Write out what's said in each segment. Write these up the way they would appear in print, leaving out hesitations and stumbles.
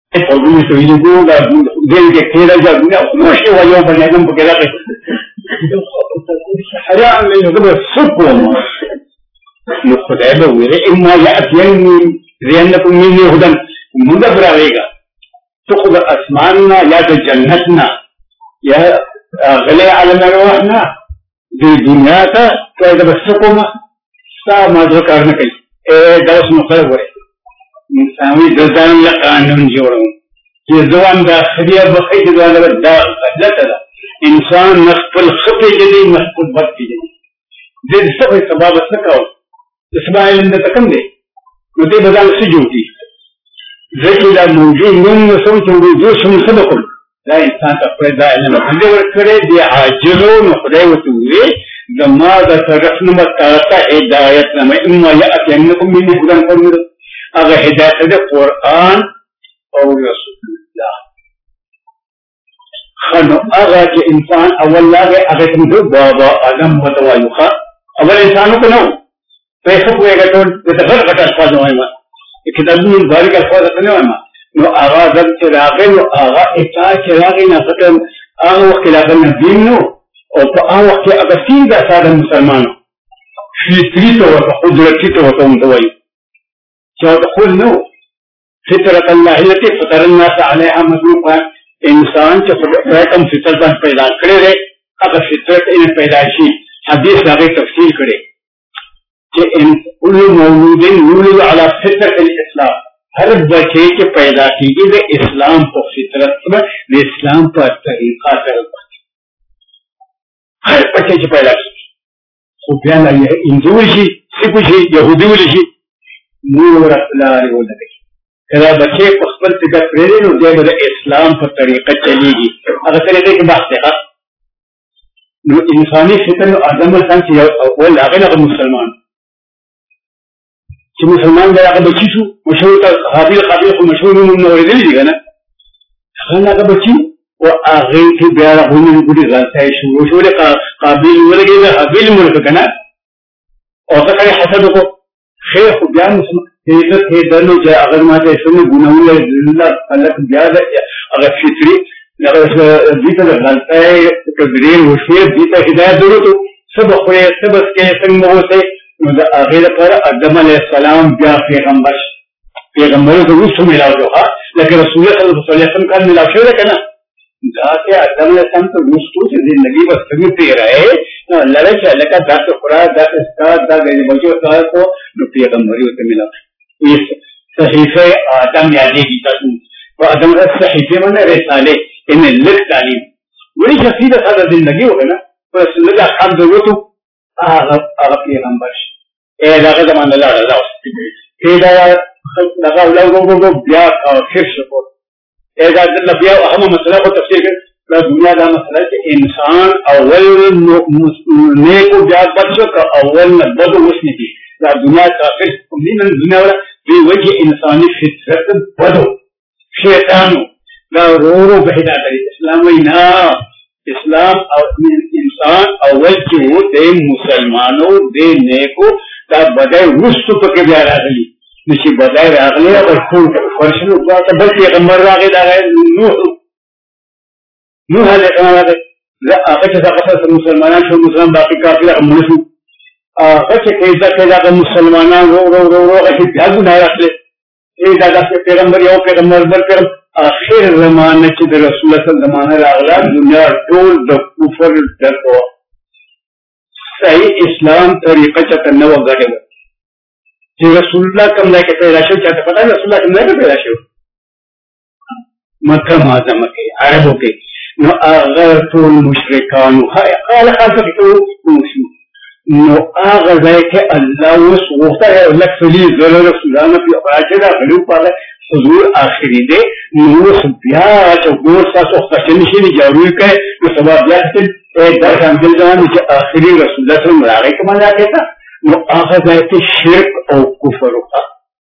Algunos individuos del que quiera ya no se vaya a poner un poquito حرام يقدر سكوم يخدع بويره إما يأتين زينكم من يهودن مدبر عليها تأخذ أسماننا يا جنتنا يا غلي على مروحنا دي دنياتا كذا بسكوم سا ما ذكرنا كي درس مخالف إنساني دزان لقانون جورم يزوان داخلية بخيت دوان دا لا إنسان نخبل خطي جدي نخبل بطي جدي زي السبب سباب السكاو اسماعيل عند تكمل ودي بدل سجودي زي كذا موجود من سويت وجوش من سبقل لا إنسان تقبل دائما عند وركره دي عاجلون وخدای وتوي لما ذكرنا مكاتا هداية لما إما يأتينكم من هدى قوم أغا هداية القرآن أو رسول الله خنو أغا إنسان أول لاغي أغا تنزل بابا آدم بتوايوخا أول إنسانو كنو فيخفو يغتون يتفرقت ألفاظ وإما كتابون البارك ألفاظ وإما نو أغا ذب چراغي نو أغا إتا چراغي نفتن أغا وقت لاغا نبين نو أو وقت أغا سيدا سادا مسلمانو فطري تو قدرتي تو متوايو تقول نو فطرة الله التي فطر الناس عليها مخلوقا إنسان كم فطرة پیدا کرے رہے اگر فطرت ان پیدائشی حدیث لاغی تفصیل کرے کہ ان كل مولود يولد على فطرة الإسلام ہر بچے کے پیدا کی گئی اسلام پر فطرت میں اسلام پر طریقہ کرتا ہر بچے کے پیدا کی خود بیان آئی ہے ہندوشی سکھشی یہودی نور اخلاق ولدي كذا بچے خپل فکر پرې نو دې د اسلام په طریقه چلیږي هغه طریقې کې بحث ده نو انساني فکر نو اعظم انسان چې اول هغه مسلمان چې مسلمان دی هغه بچی شو مشهور حاضر قابل خو مشهور نو ورېدلی دي کنه هغه بچی او هغه کې بیا غوڼې ګډي غلطای شو مشهور قابل ولګي دا قابل ملک کنه او څنګه حسد کو خیر خو بیا مسلمان هي دنو چې اگر ما ته سمې ګناونه الله خلق بیا دا اگر فطری هغه دې ته غلطای کبیره وشوي دې ته هدایت ورته سبق خو سبق کې څنګه وته نو دا هغه لپاره آدم علیه السلام بیا پیغمبر ته وسو ملاو ها لکه رسول الله صلی الله علیه وسلم کله ملاو شو کنه دا چې آدم علیه السلام ته وسو چې زندگی بس څنګه تیرای نو لړچ لکه دا خورا دا استاد دا د بچو سره کو نو پیغمبر ته ملاو صحیفه آدم یادېږي تاسو په آدم صحیفه باندې رساله ان لک تعلیم وړي شخصیت سره زندگی وکنه پس لږه خام ضرورتو هغه پیغمبر دا زمانه لا دا لگا لوگوں بیا کافر شکو دا بیا اهم مسئلہ کو تفسیر کر دنیا دا مسئلہ کہ انسان اول نیک بیا بد کا اول بد وسنی کی دا دنیا کافر من دنیا ولا بوجه انسانی فطرت بدو شیطان دا رو بهدایت اسلام وینا اسلام او انسان اول جو دے مسلمانوں دے نیکو دا بدای وسط پکې بیا راغلی نشي بدای راغلی او ټول فرشنو ځکه بل پیغمبر راغی دا نوح علیه السلام لا هغه چې هغه مسلمانان شو مسلمان باقي کافر امونه شو هغه چې کله مسلمانان رو هغه بیا ګناه راغلی دا د پیغمبر یو پیغمبر بل پیغمبر اخر زمانه چې د رسول الله صلی الله علیه وسلم زمانه راغله دنیا ټول د کفر دغه صحیح اسلام طریقه چته نو غړې چې رسول الله کوم ځای کې پیدا شو چې پتا رسول الله کوم ځای کې پیدا شو مکه معظمه کې عربو کې نو هغه ټول مشرکان قال خاصه نو هغه ځای کې الله اوس وخته لک فلی زره رسول الله په راځي دا غلو په حضور آخری دے نو بیا چې ګور تاسو څه نشي نه جوړوي کوي نو سبا بیا چې دا څنګه ځان چې آخری رسول الله صلی الله علیه وسلم راغی کما نو هغه ځای کې شرک او کفر وکړه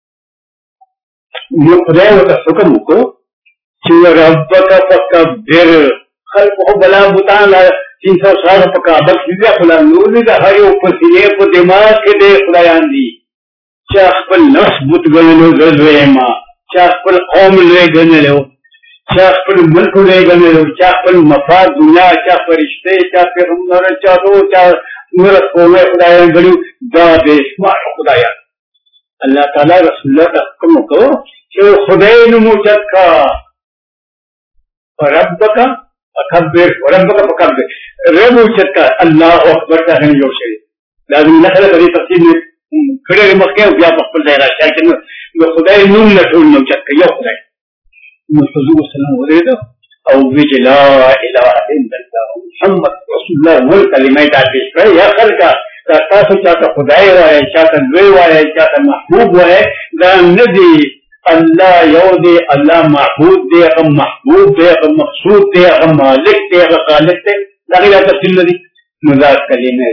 نو خدای ورته حکم وکړ چې ربک فکبر خلقه بلا بوتان 300 سال په کعبه کې خلا نور دې هر یو په سینې په دماغ کې دې خدایان دي چې خپل نفس بوت غلو زویما چا خپل قوم لوی ګڼلی و، چا خپل ملک لوی ګڼلی و، چا خپل مفاد دنیا، چا فرشتې، چا پیغمبران، چا نور قومه خدایان ګڼي، دا بې شماره خدایان. الله تعالی رسول الله ته حکم وکړو چې خدای نوم اوچت کا، ربک فکبر، وربک فکبر، رب اوچت کا، الله اکبر ته هم یو شی لازم نه خلک دې تفصیل کړي مخکې او بیا په خپل ځای راځي چې نو خدای نوم نه ټول نو اوچت کا، یو خدای. نو حضور سلام ورېده او وی چې لا اله الا الله محمد رسول الله ول کلمې ته پیش کړې. یا خلکا تاسو چاته خدای وایي، چاته لوی وایي، چاته محبوب وایي، دا نه دی. الله یو دی، الله معبود دی، هغه محبوب دی، هغه مقصود دی، هغه مالک دی، هغه خالق دی. دا غیر تفصیل نه دي. نو دا کلمې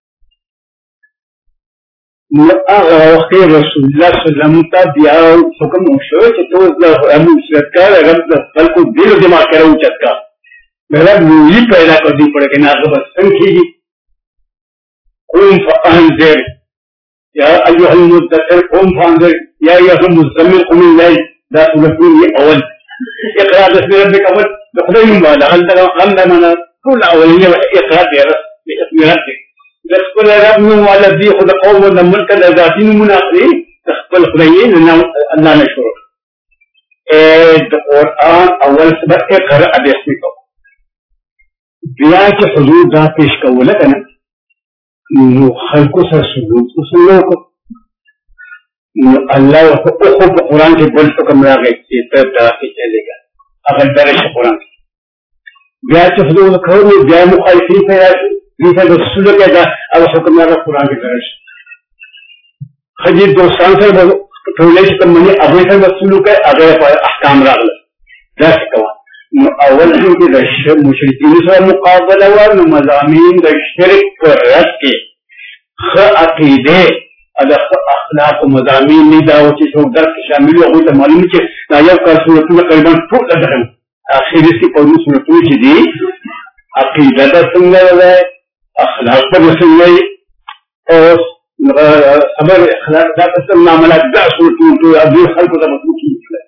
نو هغه وخت رسول الله صلی الله علیه وسلم ته بیا حکم وشو چې ټول د امریکا رب د خلکو دل دماغ کړو چتکا رب وی پیدا کړ دې پړ کې نه هغه څنګه کیږي. قوم فانذر یا ایها المدثر قوم فانذر یا ایها المزمل قم الليل. دا سورۃ اول اقرا بسم ربک اول د خدای نوم باندې غلطه معنا ټول اوليه اقرا باسم ربک خپل رب نوم والذي خد قوم د ملک د ذاتی نومونه اخلي خپل خدای نه الله نه شروع. د قرآن اول سبق اقرا باسمک. بیا چې حضور دا پیش کوله کنه نو خلقو سره سلوک وکړو. نو الله خو په قرآن کې بل حکم راغی چې ته داسې چلېږه، هغه درش قرآن. بیا چې حضور کوي بیا مخالفین پیدا شي، دې ته رسول الله دا او حکم راغی قرآن کې درش. خدای دوستان سره ټولې چې کومه ابو سره رسول کوي هغه احکام راغله داسې کوه. نو اول کې د مشرکین سره مقابله و، نو مضامین د شرک پر رد کې ښه عقیده د اخلاق و مضامین نه دا و چې څوک درک شامل وي. هغوی ته معلوم چې دا یو کال صورتونه تقریبا ټول دغه اخري کې په صورتونه چې دي عقیده ده څنګه ده، اخلاق به څنګه وي، او خبر اخلاق دا څنګه معاملات دا صورتونه ټول ابي خلکو ته مطلوب کیږي.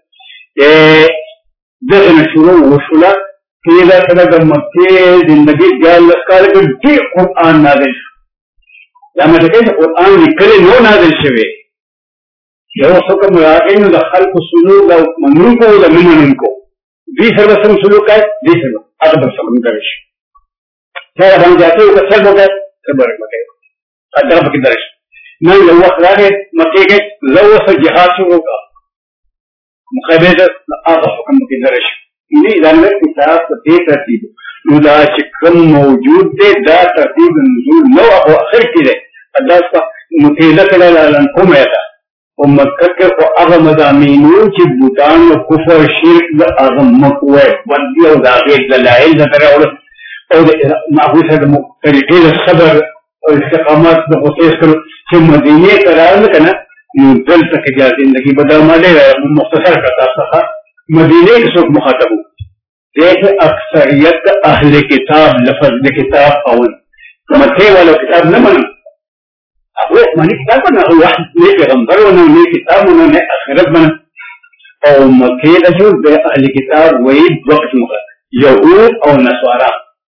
دغه شروع وشوله کې دا سره د مکې زندگی ګال لکار کې ډېر قرآن نازل شو. دا مطلب چې قرآن لیکلی نو نازل شوی یو حکم راغی نو د خلکو سلوک او منونکو او د نه منونکو دوی سره سم سلوک کوي، دوی سره هغه به سم کوي شي. سره باندې ځاتو که څه وکړي خبر مکه اته پکې درش نه یو وخت راغی مکې کې لو سره جهاد شروع وکړه مخابره هغه حکم کې درش دې ځانګړي کتاب په دې ترتیب نو دا چې کوم موجود دی دا ترتیب نزول نو او اخر کې دی اداسه متیله کړه لن کومه ده او مکه کې خو هغه مضامینو چې بوتان او کفر شرک د هغه مکوه ودی او دا غیر دلایل درته او معقول سره طریقې د صبر او استقامت د اوسېس کړو چې مدینه ته راغله کنه نو دلته کې د زندگی بدلماله مختصر کړه څه مدینه کې څوک مخاطب دیکھ اکثریت اہل کتاب لفظ د کتاب اول مکه والو کتاب نه منو هغه باندې کتاب نه واحد نه پیغمبر ونه نه کتاب ونه نه اخرت باندې او مکه د جو د اهل کتاب وې وخت مغه يهود او نصارا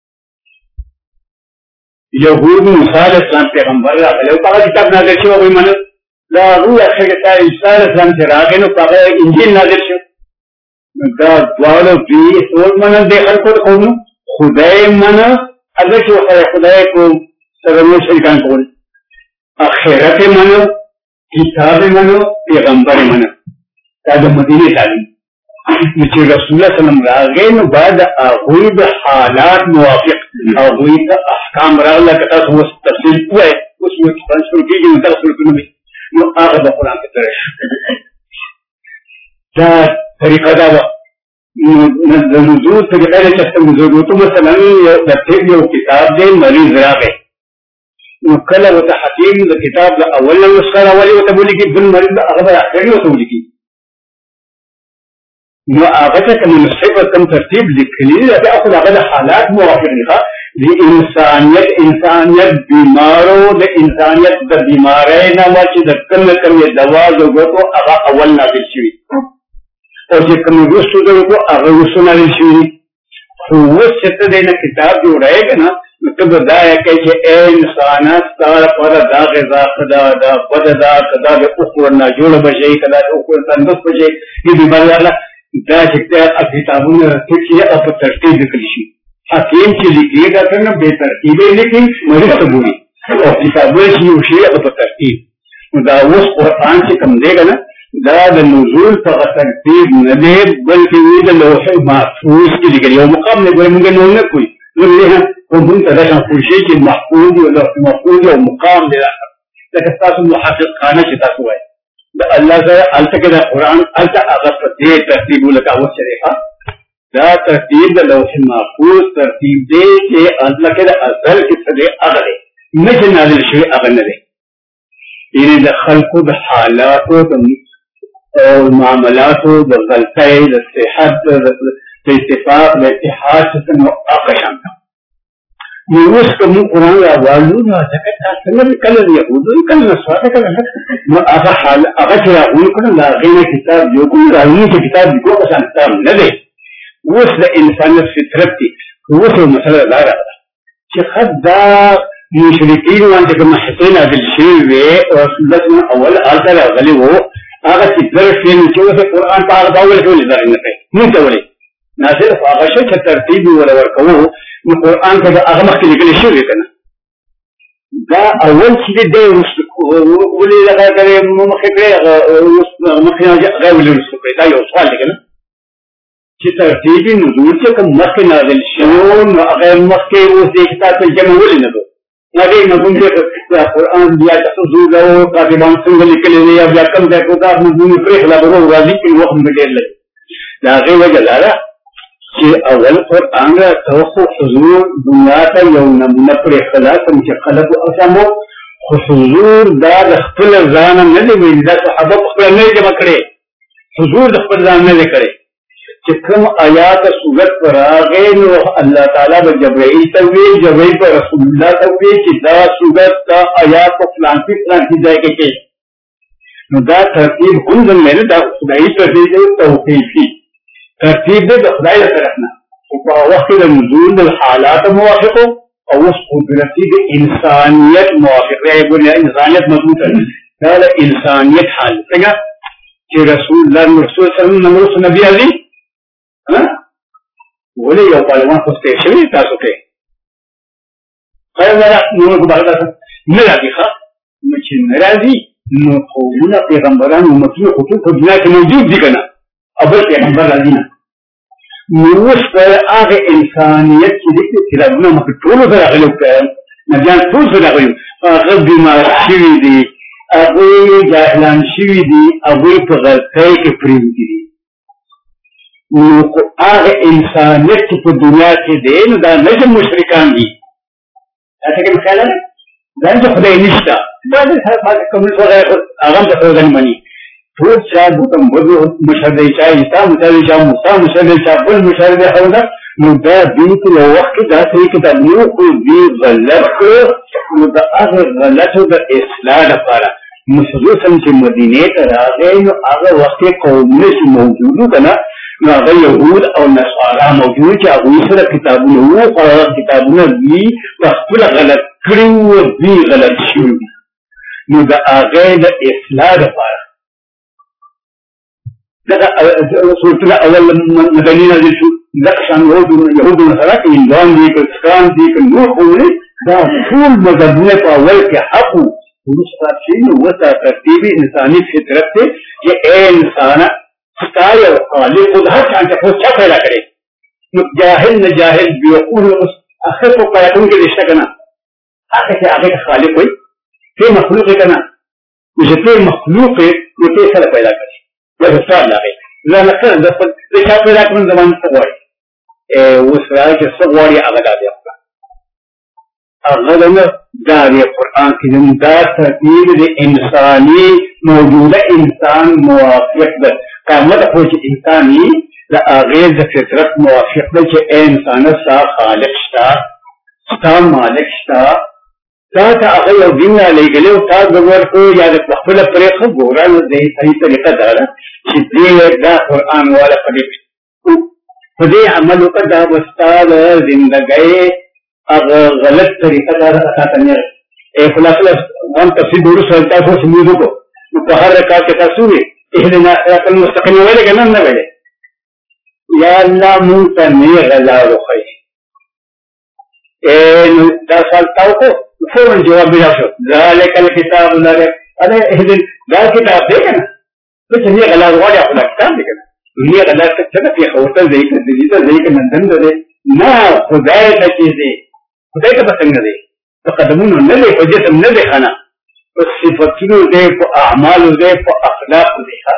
يهود موسی علیہ السلام پیغمبر راغله او هغه کتاب نازل شو وې منو لا روح اخر کتاب عیسی علیہ السلام چې راغله نو هغه انجیل نازل شو دا دوالو بی سول منه د خلکو قوم خدای منه اگر چې خدای کو سره نو شریکان کول اخرت منه کتاب منه پیغمبر منه دا د مدینه تعلیم چې رسول الله صلی الله علیه وسلم راغی نو بعد هغه د حالات موافق هغه د احکام راغله کته هو تفصیل کوی اوس یو څه کېږي نو تاسو کومه نو هغه د قران کې درش دا طریقه دا د نزول طریقه د چسته نزول ته مثلا د طب یو کتاب دی مریض راغی نو کله وته حکیم د کتاب د اول نسخه راولي وته بولی کې بل مریض هغه اخري وته بولی کې نو هغه ته کوم نسخه کوم ترتیب لیکلی دی هغه د حالات موافق دي د انسانیت بیمارو د انسانیت د بیمارۍ نه چې د کله کله دوا وګورو هغه اول نازل شوی او چې کوم وروسته دغه هغه وسونه لشي خو وسته دینه کتاب جوړای کنه مطلب دا یې چې انسانات ستاره پر دا غذا خدا دا بد دا کدا د اوخور نه جوړ بشي کدا د اوخور تندرست بشي دې بیماری الله دا چې کتابونه چې په ترتیب لیکل شي حکیم چې لیکي دا څنګه به ترتیب لیکي مریض ته ګوري او کتابونه چې یو شی په ترتیب دا اوس قرآن چې کوم دی کنه دا د نزول په ترتیب نه دی بلکې د لوح محفوظ کې لیکل یو مقام نه ګوري موږ نه کوي نو له کوم ته دا څنګه شي چې محفوظ او لوح محفوظ او مقام دی لکه تاسو محقق خانه چې تاسو وایي دا الله تعالی الته د قرآن الته هغه په دې ترتیب لکه اوس شریعه دا ترتیب د لوح محفوظ ترتیب دی چې الله کې د اصل کې څه دی هغه دی نه چې نازل شوی هغه نه دی یعنی د خلقو د حالاتو د معاملاتو د غلطۍ د صحت د اتفاق د اتحاد څخه هغه شان نو اوس کوم قرآن راوالو نو ځکه څنګه کله دی یهودو کله نصارا کله نو هغه حال هغه چې راوالو کړه لا غینه کتاب یو کوم راوالو چې کتاب دی کوم څه کتاب نه دی اوس د انسان فطرت دی اوس مسله دا راغله چې خدا مشرکین باندې کوم حسین عادل شي وي او سنت اول آلته راغلي وو هغه چې درشین چې په قرآن په اړه باور کوي دا نه کوي نو ته ولې ناصر هغه چې ترتیب ورکوو نو قرآن کې هغه مخکې لیکل شوی کنه دا اول چې دی ولې لږه کوي مخکې مخکې غوړي ورسره دا یو سوال دی کنه چې ترتیب نزول چې کوم مخکې نازل شوی نو هغه مخکې اوس د کتاب جمع ولې نه نبی مضمون دې قرآن بیا تاسو زو کاتبان څنګه لیکلي دي یا بیا کوم ځای کو تاسو مضمون پرې خلاصو راځي په وخت کې ډېر لږ دا غي وجه لاره چې اول قرآن راځو حضور دنیا ته یو نمونه پرې خلاص چې خلق اسمو حضور دا د خپل ځان نه دی ویل دا صحابه خپل نه جمع کړي حضور د خپل ځان نه کړي چې کوم آیات صورت پر راغې نو الله تعالی به جبرائیل ته وی جبرائیل پر رسول الله ته وی چې دا صورت دا آیات په فلان کې ځای کې نو دا ترتیب هم زموږ دا خدای ترتیب توقیفي ترتیب د خدای طرف نه او په وخت د نزول د حالات موافق او اوس قدرتي د انسانیت موافق دی ګورې انسانیت مضبوط ده دا انسانیت حال څنګه چې رسول الله صلی الله علیه وسلم نبی علی ولې یو پهلوان خو ستې شوی تاسو ته خیر نه نو په دغه نه راځي ښه نو چې نه راځي نو قومونه پیغمبران امتونه خو په دنیا کې موجود دي کنه اول پیغمبر راځي نه نو اوس پر هغه انسانیت چې دې چې راغلو مخ ټول سره راغلو نه ځان ټول سره راغلو هغه بیمار شوي دي هغه جاهلان شوي دي هغه په غلطۍ کې پریږدي دي نو هغه انسانیت په دنیا کې دی نو دا نه مشرکان دي تاسو کوم خیال نه دا چې خدای نشته دا د هر کوم څه هغه په توګه مانی ټول چا د کوم مشهد چا عیسی مشهد چا موسی مشهد چا بل مشهد هغه نو دا دې په وخت دا چې کتاب نو خو دې غلط نو دا هغه غلطو د اصلاح لپاره مسلمان چې مدینه ته راغی نو هغه وخت قومونه چې موجودو کنه نو هغه یهود او نصارا موجود چې هغوی سره کتابونه وو خو هغه کتابونه دوی په خپله غلط کړي وو دوی غلط شوي نو د هغې د اصلاح دپاره دغه صورتونه اول مدني نازل شو دغه شان یهود او نصارا که هندوان دي که سکان دي که نور قومونه دا ټول مذهبونه په اول کې حق وو وروسته شي نو ورته ترتیب انساني فطرت دی چې ای انسانه ستای او خالق خود هر چا ته څه پیدا کړي نو جاهل نه جاهل بیوقوف اخر کو پیغام کې رشتہ کنا هغه چې هغه خالق وي ته مخلوق کنا چې ته مخلوق نو ته سره پیدا کړي دا څه لاره لا نکړه د څه پیدا کړم زمان څه وایي وسره چې څه وایي هغه دی هغه نه دا دی قرآن کې دا ترتیب د انساني موجوده انسان موافق ده قامت خو چې انساني د هغې د فطرت موافق ده چې انسانه ستا خالق شته ستا مالک شته تا هغه یو دین را لېږلی او تا ورکړو یا د خپله پرېښه ګوره نو د صحیح طریقه دا ده چې دې دا قرآن والا په دې عمل وکړه دا به ستا د زندګۍ هغه غلط طریقه دا تا ته نه خلاصه هم تفصیل وروسته تاسو سمود وکړو نو په هر رکعت کې تاسو وي اهدنا صراط المستقیم ویلې که نه ویلې یا الله مونږ ته نیغه لار وښیي نو دا سوال تا وکړو فوراً جواب ملا شو ذلك الكتاب لا ريب دا کتاب دی که نه ته چې نیغه لار غواړې خو دا کتاب دی که نه نیغه لار ته څه ده پېښورته ځئ که دلي ته ځئ که لندن ته دی نه خدای ته چې دی خدای ته به څنګه دی په قدمونو نه دی په جسم نه دی ښه نه په صفتونو دی په اعمالو دی په اخلاقو دی ښه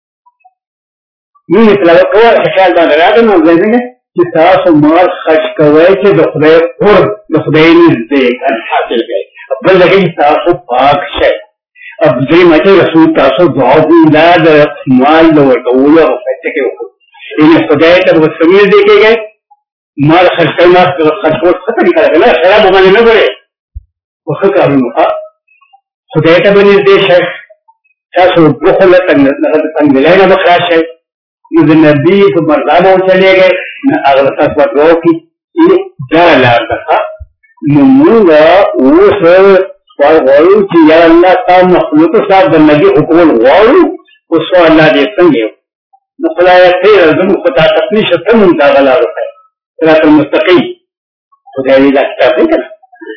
مینې تلاوت کوه خیال باندې راغی نو ځای څنګه چې تاسو مال خرج کوئ چې د خدای قرب د خدای نزدېکت حاصل کړئ بل دغه چې تاسو پاک شئ درېیمه چې رسول تاسو دعا وکړئ دا د مال د ورکولو هغه فیصله کې وکړو یعنې خدای ته به څنګه نږدې کېږئ مال خرج کوئ مال خرج کول ښه طریقه ده که نه خرابو باندې نه ګورئ په ښه کارونو خدای ته به نږدې شئ تاسو بخل تنګدلۍ نه به خلاص شئ نو د نبي په مرضا به وچلېږئ نه هغه به تاسو به دعا وکړي دا لار ده نو موږ اوس غواړو چې یا الله تا مخلوقو ستا د نبي حکمول غواړو اوس خو الله دې څنګه یو نو خدایه خیره زموږ خو طاقت نشته ته مونږ ته هغه لار وښیه صراط المستقیم خدای دې دا کتاب دی که نه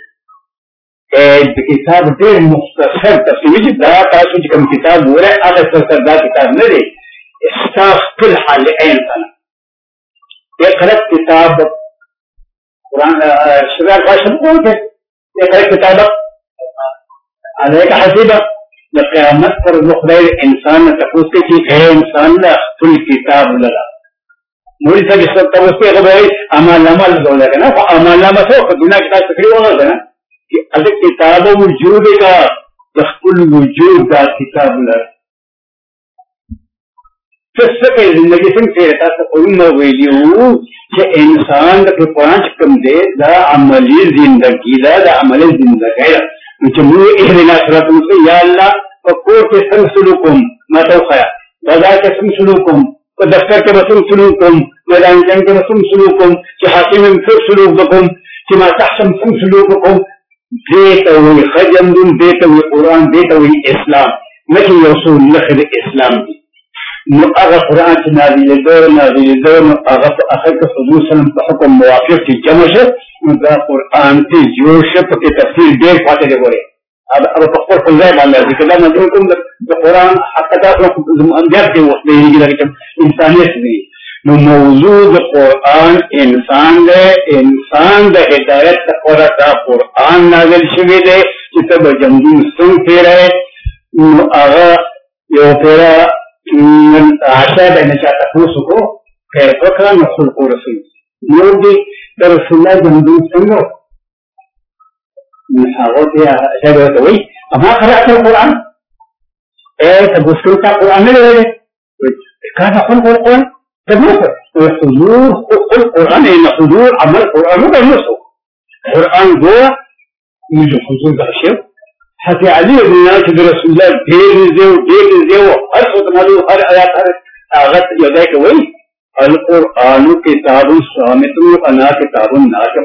د کتاب ډېر مختصر تفصیلي چې دا تاسو چې کوم کتاب ګورئ هغه سر دا کتاب نه دی ستا خپل حال عین کنه اقرأ کتاب قرآن شرع فاشل کوته اقرأ کتاب علیک حسیبه د قیامت پر خدای انسان ته تپوس کوي چې اے انسان له خپل کتاب لره مولوي صاحب څه تاسو ته غواړي اعمال نامه ولګا کنه خو اعمال نامه څه په دنیا کې تاسو کړی وره کنه چې اته کتاب وجود کا د خپل وجود دا کتاب لره څه کې زندگی څنګه تاسو اونو ویلو چې انسان د پانچ کم دی دا عملی زندگی دا د عملی زندگی چې موږ اهدنا صراط المستقیم یا الله په کور کې څنګه سلوک کوم ما ته وښیه بازار کې څنګه سلوک کوم په دفتر کې به څنګه سلوک کوم میدان جنګ کې به څنګه سلوک کوم چې حاکم یم څه سلوک وکړم چې ما تحت څنګه سلوک وکړم دې ته وایي ښه ژوندون دې ته وایي قرآن دې ته وایي اسلام نه چې یو څو نښې د اسلام دي نو هغه قرآن چې نازلېده نو هغه په اخر کې حضور سلم په حکم موافق چې جمع شه نو دا قرآن چې جوړ شه پکې تفسیر ډېر پاتې دی ګورئ هغه په خپل ځای باندې راځي که دا مجموع کوم د قرآن حق تاسو انبیاء کې وخت دی چې انسانیت دی نو موضوع د قرآن انسان دی انسان د هدایت لپاره دا قرآن نازل شوی دی چې ته به جمدون څنګه تېروې نو هغه یو پیره عشاء بین چا تپوس وکړو خیر وکړه نو خلق رسول نور دي د رسول الله جمدون څنګه نو هغه ته عشاء ورته وایي اما قرأت القرآن تبصروا بتاع القرآن نه ویلې كان خلق القرآن تبصر حضور القرآن ان حضور عمل القرآن نه بنصو القرآن جوه يجي حضور ده شيء حتى علي بن ناصر رسول الله ډېر زیو هر څه مالو هر آیات هر هغه یادای کوي القرآن کتاب صامت انا کتاب ناطق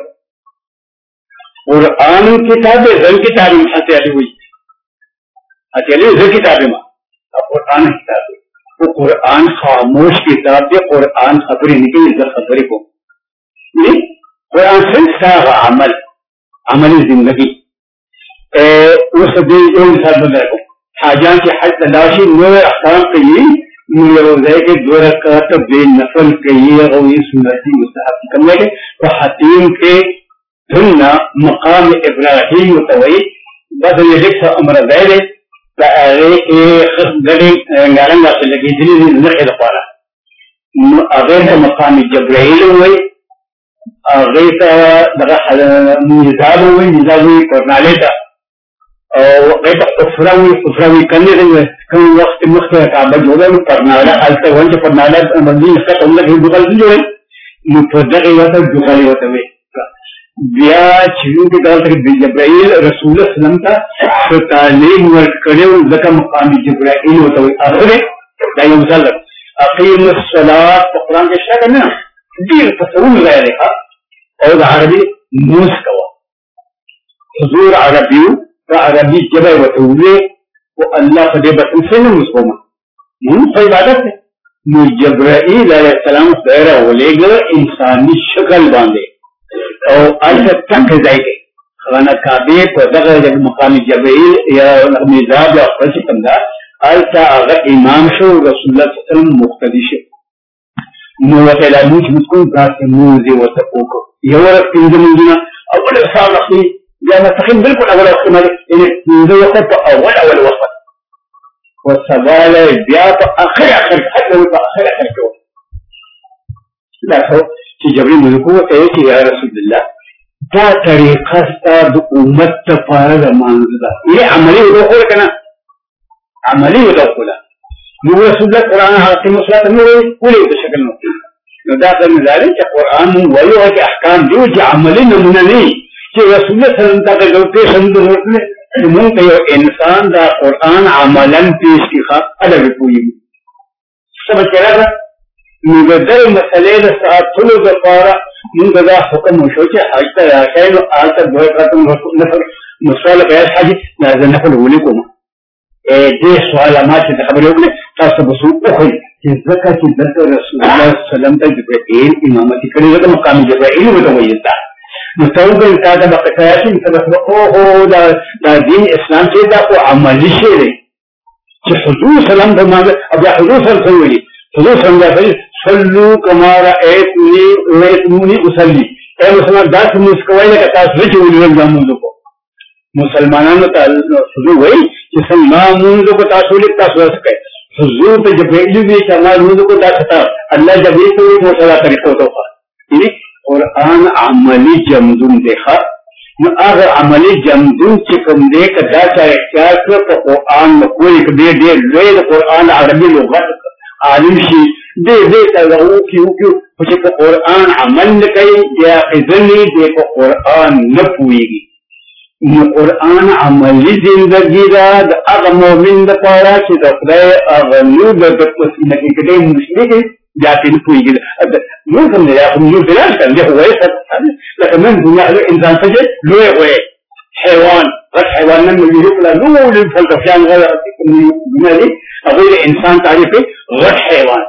قرآن کتاب زن کتاب حتى علي وي حتى علي زن کتاب ما قرآن کتاب وہ قرآن خاموش کتاب دے قرآن خبریں نکلی زر خبریں کو قرآن سے ساغ عمل زندگی اس دے جو مثال بندر کو حاجان کی حج تلاشی نور احکام کئی نور روزے کے دو رکعت بے نفل کئی غوی سنتی مستحب کم لگے تو حتیم کے دھننا مقام ابراہیم متوئی بس یہ لکھا امر زیدے خدای نارنګ څه لګېدلې دي نخې لپاره نو هغه ته مقام جبرائیل وایي هغه ته دغه میزاب وایي میزاب وایي کرناله ته او هغه ته حفره وایي کنې دی کوم وخت مخکې کعبه جوړه نو کرناله هلته وایي چې کرناله باندې ښه هم لږ دوغل جوړوي نو په دغه وخت دوغل ورته وایي بیا چې دې دلته جبرائیل رسول الله سلام ته تعلیم ورکړو ځکه مقام جبرائیل وته اخره دا یو ځل اقیم الصلاة په قرآن کې شته نه ډیر تصور لري او د عربي موس کوا حضور عربي او عربي جبه وتوله او الله په دې باندې څنګه مسلمان مون په عبادت نو جبرائیل علیہ السلام سره ولېګ انساني شکل باندې او الته تک ځای کې خانه کعبه په دغه مقام جبرائیل یا میزاب او خپل څنګه الته هغه امام شو رسول الله صلی الله علیه وسلم مقتدی شو نو وته لا موږ مسکو تاسو موږ وته وکړو یو ورځ پنځه مونږه اول سال اخلي یا متخین بالکل اول احتمال یعنی پنځه وخت اول وخت والسبال بیا په اخر حتی په اخر کې دا خو چې جبريل ملکو ته چې یا رسول الله دا طریقه ستاسو د امت لپاره د مانزه ده یې عملي وکړه کنه عملي وکړه نو رسول الله قرآن حاکم صلات نو ولې د شکل نو دا د مزاري چې قرآن وایو چې احکام دی چې عملي نمونه نه چې رسول الله صلی الله علیه وسلم ته څنګه ورته مونږ یو انسان دا قرآن عملاً پیش کی خواهد ادب پوئی سب چرا نو د دې مسلې د ساتلو لپاره مونږ دا حکم وشو چې حج ته راځي نو آلته دوه کاتم نفر مسله بیان حج لازم نفل ولیکم دې سوال ما چې خبرې وکړې تاسو به سو په خو چې ځکه چې د رسول الله صلی الله علیه وسلم ته جبرائیل امامت کړی د مقام جبرائیل وته وایي مستوجب كذا بقياسي فبقوه دا دين اسلام چې دا او عملي شي دی چې حضور سلام د ما ابو حضور صلی حضور څنګه صلوا كما رأيتموني اصلي اے مسلمان دا څه مسکوي لکه تاسو چې ولول د موږ کو مسلمانانو ته حضور وایي چې څنګه موږ کو تاسو لیک تاسو وسکه حضور ته جبرائیل وی چې موږ کو تاسو الله جبرائیل ته مشوره طریقو ته قرآن عملی جمدون دیکھا نو اگر عملی جمدون چکم دے کہ دا چاہ اختیار کر تو قرآن کوئی دے دے لوی قرآن عربی لغت عالم شی دے دے تلغو کیوں خوشی قرآن عمل نکئی یا خزنی دے کو قرآن نپوئی گی نو قرآن عملی زندگی دا دا اگر مومن دا پارا چی دا خدای اگر نو دا پسی نکی کدے مشرکی جاتی نپوئی گی ممكن نقول بلاش كان له هواية لكن من دنيا الإنسان سجد له هواية حيوان غير حيوان من اللي يقول له الفلسفيان غير الدنيا دي غير إنسان تعرفه غير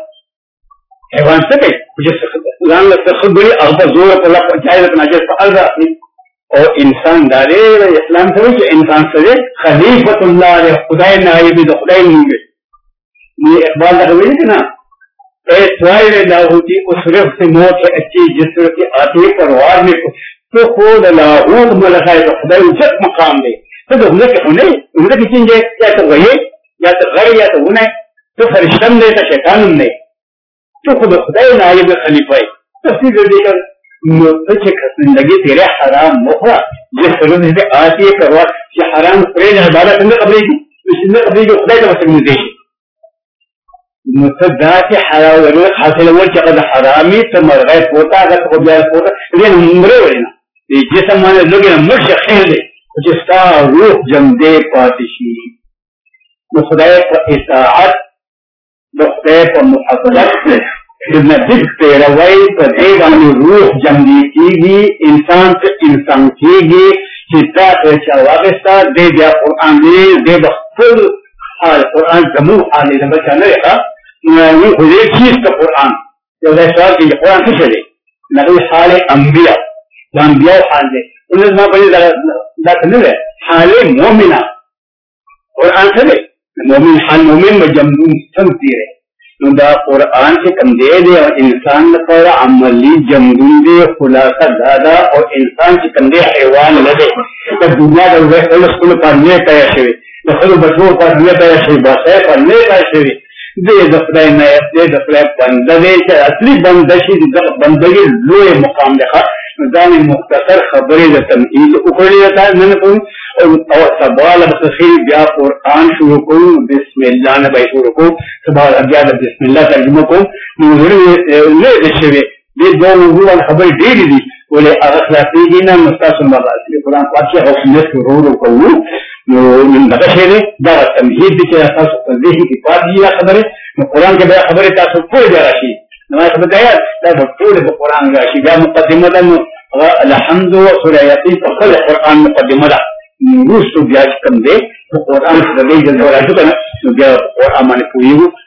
حيوان سجد وجس لأن التخبري أغضى زورة الله جاهزة نجس فأرضى أو إنسان داري الإسلام تقول إنسان سجد خليفة الله خداي نائب خداي نوبي ये इकबाल दरवेज़ के ना ऐ लाहौती उस रफ से मौत है अच्छी जिस तरह की आती है परवार में तो खुद लाहौत मलका है तो खुदा उच्च मकाम दे तो उन्हें की चीज़ या तो वही या तो गैर या तो उन्हें तो फरिश्तन दे तो शैतान ने तो खुद खुदा नायब खलीफा है तो फिर देखकर जिंदगी तेरे हराम मोहरा जिस तरह से आती है परवार ये हराम प्रेम इबादत में कबली की खुदा का वसम देश مصدقات حلال ورق حاصل اول چې قد حرامي ثم غیر پوتا هغه کو بیا پوتا دې عمره وینا دې جسم باندې لګي مرشه خیر دی چې ستا روح جم دې پاتې شي نو خدای په اطاعت د خدای په محافظت د نبی په روي په دې باندې روح جم دې کیږي انسان ته انسان کیږي چې تاسو چې واغستا دې بیا قران دې خپل حال قران زمو حال دې بچنه نو خدای چیز کا قرآن جو ہے سوال کہ یہ قرآن کیسے دے نقل حال انبیاء انبیاء حال دے انہیں ما بڑی ذات نہیں ہے حال مومنہ قرآن سے دے مومن حال مومن میں جمدون سمتی رہے نو دا قرآن سے کم دے دے اور انسان پر عملی جمدون دے خلاصہ دادا اور انسان سے کم دے حیوان لدے تو دنیا دا وہ خلص کل پڑھنے پایا شوی خلص بچوں پڑھنے پایا شوی باسے پڑھنے پایا شوی دې د خدای نه دې د خدای بنده دې چې اصلي بنده شي د بندګي لوی مقام ده ځان مختصر خبرې د تمهید وکړې ده نن کوم او سوال بخیر بیا قرآن شروع کوم بسم الله نه به شروع کوم سبحان بیا د بسم الله ترجمه کوم نو نه دې شوی دې دوه موضوع خبرې ډېرې دي ولې هغه خلاصېږي نه نو ستاسو مباحث د قرآن پاک کې حکمیت ورو کوو نو من دغه شی دی دغه تمهید دی چې تاسو په ذهن کې پاتې دي دا خبرې نو قرآن کې بیا خبرې تاسو پوه دی راشي نو ما خبره ده دا په ټول په قرآن راشي دا مقدمه ده الحمد وسوره یاسین په خپل قرآن مقدمه ده روستو بیا کوم دی په قرآن کې د دې ځای راځي کنه نو بیا قرآن باندې پوهیږو